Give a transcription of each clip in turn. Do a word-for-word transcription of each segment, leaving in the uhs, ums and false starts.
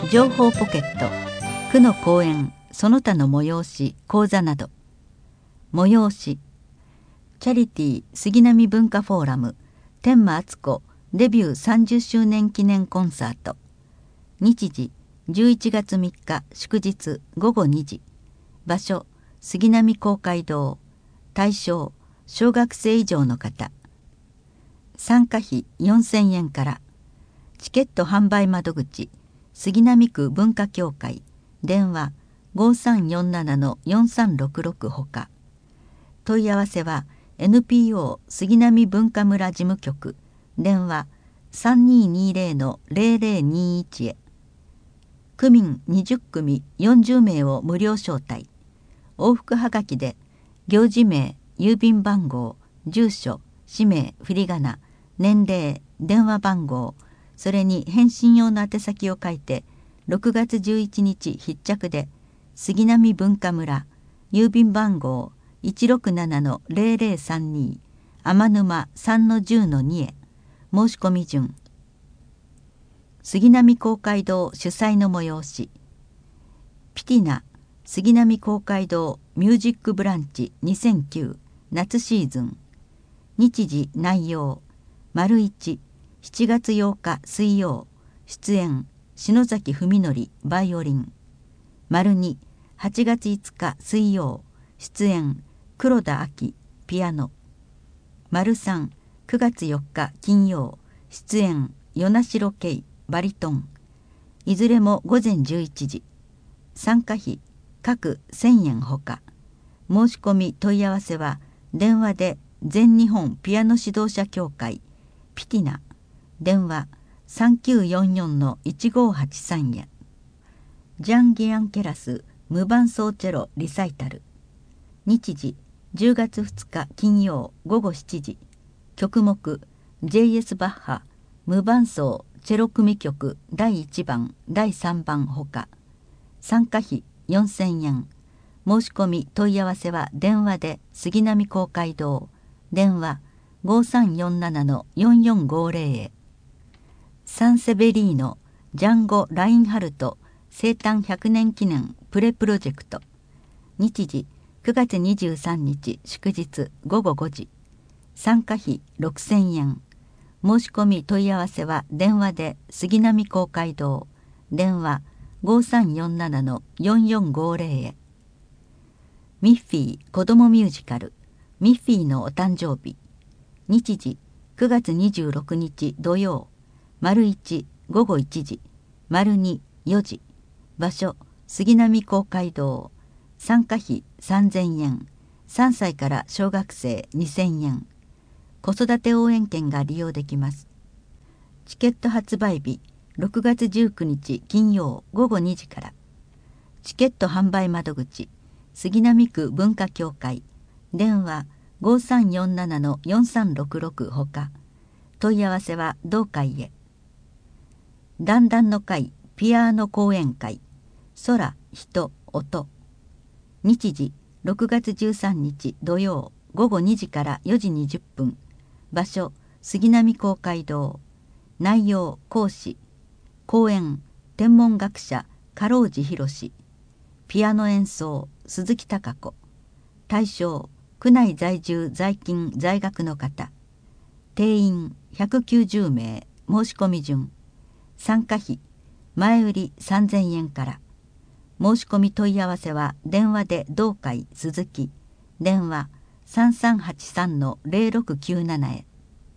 情報ポケット、区の講演その他の催し講座など。催し、チャリティー杉並文化フォーラム天満敦子デビューさんじゅっしゅうねん記念コンサート。日時じゅういちがつみっか祝日ごごにじ。場所杉並公会堂。対象小学生以上の方。参加費よんせんえんから。チケット販売窓口杉並区文化協会。電話ごさんよんななのよんさんろくろくほか。問い合わせは エヌピーオー 杉並文化村事務局。電話さんにーにーぜろのぜろぜろにーいちへ。区民にじゅっくみよんじゅうめいを無料招待。往復はがきで行事名、郵便番号、住所、氏名、振り仮名、年齢、電話番号、それに返信用の宛先を書いてろくがつじゅういちにち必着で杉並文化村、郵便番号いちろくななのぜろぜろさんに天沼 さんのじゅうのに へ。申し込み順。杉並公会堂主催の催し。ピティナ杉並公会堂ミュージックブランチにせんきゅう夏シーズン。日時内容丸いち、しちがつようか水曜出演篠崎文則バイオリン。丸に、はちがついつか水曜出演黒田亜紀ピアノ。丸さん、くがつよっか金曜出演与那城圭バリトン。いずれもごぜんじゅういちじ。参加費各せんえんほか。申し込み問い合わせは電話で全日本ピアノ指導者協会ピティナ。電話さんきゅうよんよんのいちごはちさんへ。ジャン・ギアンケラス無伴奏チェロリサイタル。日時じゅうがつふつか金曜ごごしちじ。曲目 ジェイエス バッハ無伴奏チェロ組曲だいいちばんだいさんばんほか。参加費よんせんえん。申し込み問い合わせは電話で杉並公会堂。電話ごさんよんななのよんよんごぜろへ。サンセベリーノジャンゴ・ラインハルト生誕ひゃくねん記念プレプロジェクト。日時くがつにじゅうさんにち祝日ごごごじ。参加費ろくせんえん。申し込み問い合わせは電話で杉並公会堂。電話ごさんよんななのよんよんごぜろへ。ミッフィー子どもミュージカルミッフィーのお誕生日。日時くがつにじゅうろくにち土曜丸いちごごいちじ丸によじ。場所杉並公会堂。参加費さんぜんえん。さんさいから小学生にせんえん。子育て応援券が利用できます。チケット発売日ろくがつじゅうくにち金曜ごごにじから。チケット販売窓口杉並区文化協会。電話ごさんよんななのよんさんろくろくほか。問い合わせは同会へ。団々の会ピアノ講演会空人音。日時ろくがつじゅうさんにち土曜ごごにじからよじにじゅっぷん。場所杉並公会堂。内容講師講演天文学者加老寺博。ピアノ演奏鈴木貴子。対象区内在住在勤在学の方。定員ひゃくきゅうじゅうめい。申し込み順。参加費前売りさんぜんえんから。申し込み問い合わせは電話で同会鈴木。電話さんさんはちさんのぜろろくきゅうななへ。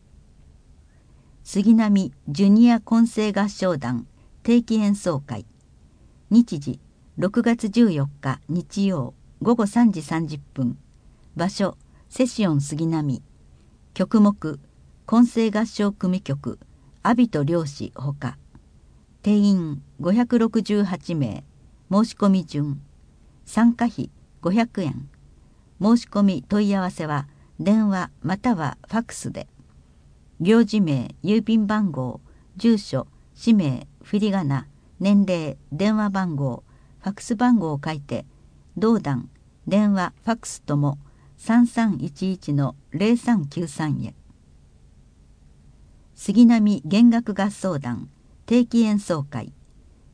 杉並ジュニア混声合唱団定期演奏会。日時ろくがつじゅうよっか日曜ごごさんじさんじゅっぷん。場所セシオン杉並。曲目混声合唱組曲阿ビと漁師ほか。定員ごひゃくろくじゅうはちめい。申し込み順。参加費ごひゃくえん。申し込み問い合わせは電話またはファックスで。行事名、郵便番号、住所、氏名、振り仮名、年齢、電話番号、ファックス番号を書いて同団電話ファックスともさんさんいちいちのぜろさんきゅうさんへ。杉並弦楽合奏団定期演奏会。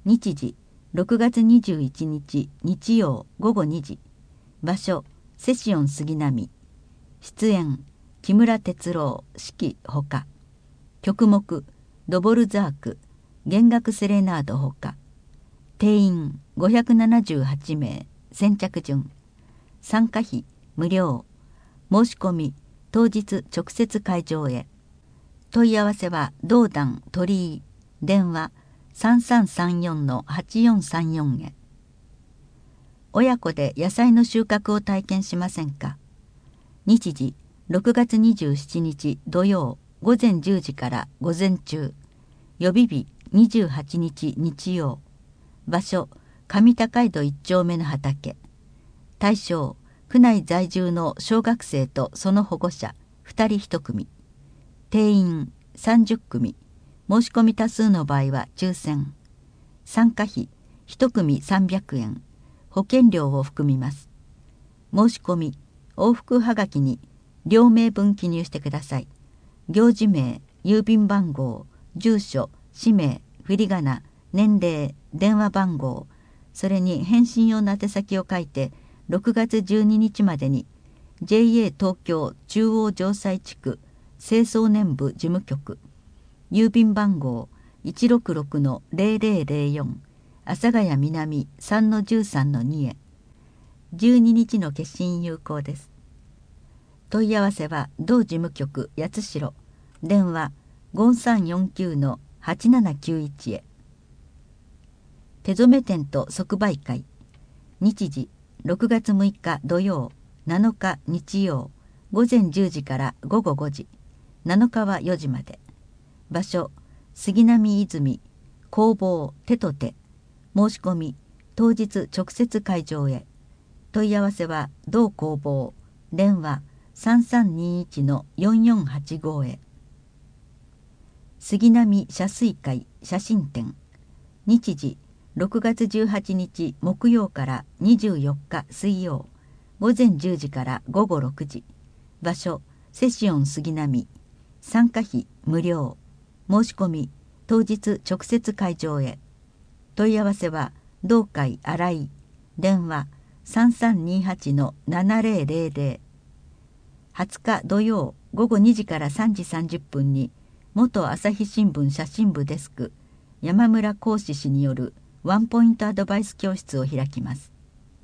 日時ろくがつにじゅういちにち日曜ごごにじ。場所セシオン杉並。出演木村哲郎指揮ほか。曲目ドボルザーク弦楽セレナードほか。定員ごひゃくななじゅうはちめい。先着順。参加費無料。申し込み当日直接会場へ。問い合わせは同団鳥居。電話さんさんさんよんのはちよんさんよんへ。親子で野菜の収穫を体験しませんか。日時ろくがつにじゅうしちにち土曜ごぜんじゅうじから午前中。予備日にじゅうはちにち日曜。場所上高井戸一丁目の畑。対象区内在住の小学生とその保護者ふたりいち組。定員さんじゅっくみ。申し込み多数の場合は抽選。参加費いち組さんびゃくえん。保険料を含みます。申し込み往復はがきに両名分記入してください。行事名、郵便番号、住所、氏名、振り仮名、年齢、電話番号、それに返信用の宛先を書いてろくがつじゅうににちまでに ジェイエー 東京中央城西地区清掃年部事務局、郵便番号 いちろくろくのぜろぜろぜろよん 阿佐ヶ谷南 さんのじゅうさんのに へ。じゅうににちの決心有効です。問い合わせは同事務局八代。電話ごさんよんきゅうのはちななきゅういちへ。手染め店と即売会。日時ろくがつむいか土曜なのか日曜ごぜんじゅうじからごごごじ。なのかはよじまで。場所杉並泉工房手と手。申し込み当日直接会場へ。問い合わせは同工房。電話さんさんにいちのよんよんはちごへ。杉並写水会写真展。日時ろくがつじゅうはちにち木曜からにじゅうよっか水曜ごぜんじゅうじからごごろくじ。場所セシオン杉並。参加費無料。申し込み当日直接会場へ。問い合わせは同会新井。電話さんさんにはちのななぜろぜろぜろ。はつか土曜ごごにじからさんじさんじゅっぷんに元朝日新聞写真部デスク山村浩志氏によるワンポイントアドバイス教室を開きます。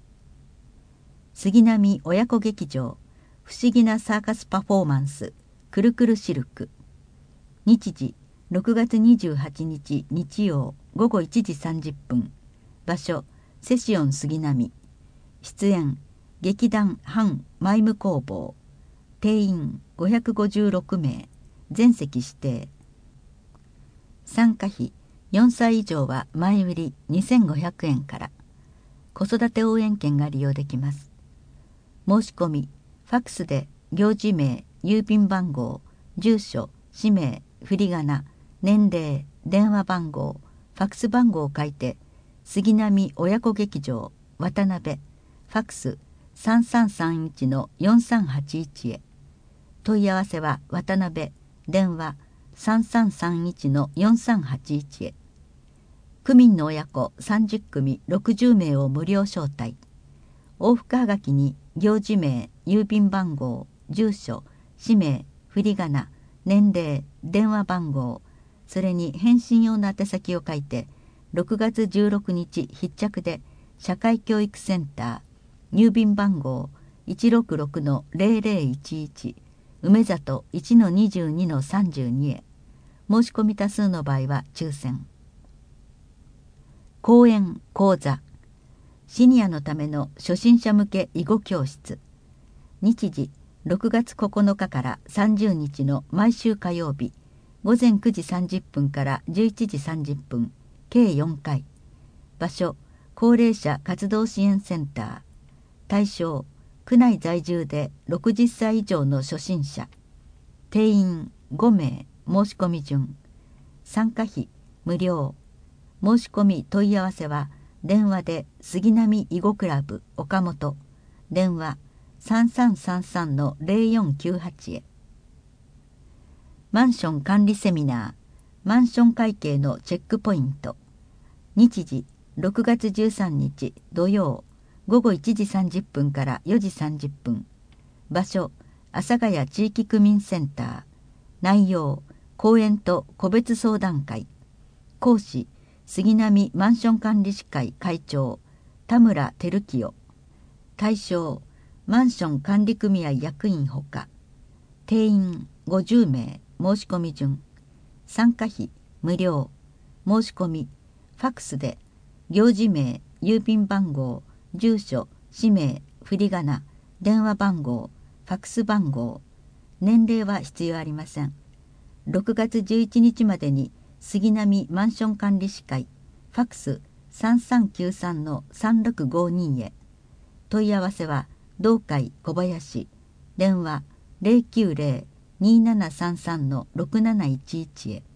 杉並親子劇場不思議なサーカスパフォーマンスくるくるシルク。日時ろくがつにじゅうはちにち日曜ごごいちじさんじゅっぷん。場所セシオン杉並。出演劇団反マイム工房。定員ごひゃくごじゅうろくめい。全席指定。参加費よんさい以上は前売りにせんごひゃくえんから。子育て応援券が利用できます。申し込みファックスで行事名、郵便番号、住所、氏名、振り仮名、年齢、電話番号、ファックス番号を書いて杉並親子劇場渡辺ファックスさんさんさんいちのよんさんはちいちへ。問い合わせは渡辺。電話さんさんさんいちのよんさんはちいちへ。区民の親子さんじゅっくみろくじゅうめいを無料招待。往復はがきに行事名、郵便番号、住所、氏名、振り仮名、年齢、電話番号、それに返信用の宛先を書いてろくがつじゅうろくにち必着で社会教育センター郵便番号 いちろくろくのぜろぜろいちいち 梅里 いちのにじゅうにのさんじゅうに へ。申し込み多数の場合は抽選。講演講座シニアのための初心者向け囲碁教室。日時ろくがつここのかからさんじゅうにちの毎週火曜日ごぜんくじさんじゅっぷんからじゅういちじさんじゅっぷん計よんかい。場所高齢者活動支援センター。対象区内在住でろくじゅっさい以上の初心者。定員ごめい。申し込み順。参加費無料。申し込み問い合わせは電話で杉並囲碁クラブ岡本。電話さんさんさんさんのぜろよんきゅうはちへ。マンション管理セミナーマンション会計のチェックポイント。 日時ろくがつじゅうさんにち土曜ごごいちじさんじゅっぷんからよじさんじゅっぷん。場所阿佐ヶ谷地域区民センター。内容講演と個別相談会。講師杉並マンション管理士会会長田村照清。対象マンション管理組合役員ほか。定員ごじゅうめい。申し込み順。参加費無料。申し込みファックスで行事名、郵便番号、住所、氏名、振り仮名、電話番号、ファックス番号。年齢は必要ありません。ろくがつじゅういちにちまでに杉並マンション管理士会ファックスさんさんきゅうさんのさんろくごにへ。問い合わせは同会小林。電話 ゼロきゅうゼロ にーななさんさんのろくなないちいち へ。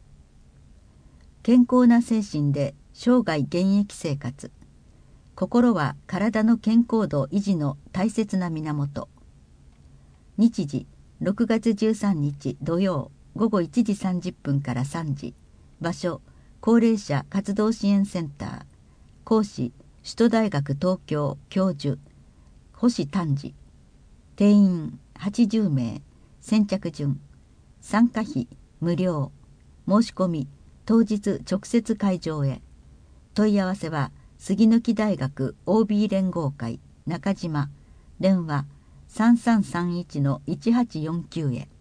健康な精神で生涯現役生活。心は体の健康度維持の大切な源。日時ろくがつじゅうさんにち土曜ごごいちじさんじゅっぷんからさんじ。場所高齢者活動支援センター。講師首都大学東京教授星丹治。定員はちじゅうめい。先着順。参加費無料。申し込み当日直接会場へ。問い合わせは杉木大学 オービー 連合会中島。電話さんさんさんいちのいちはちよんきゅうへ。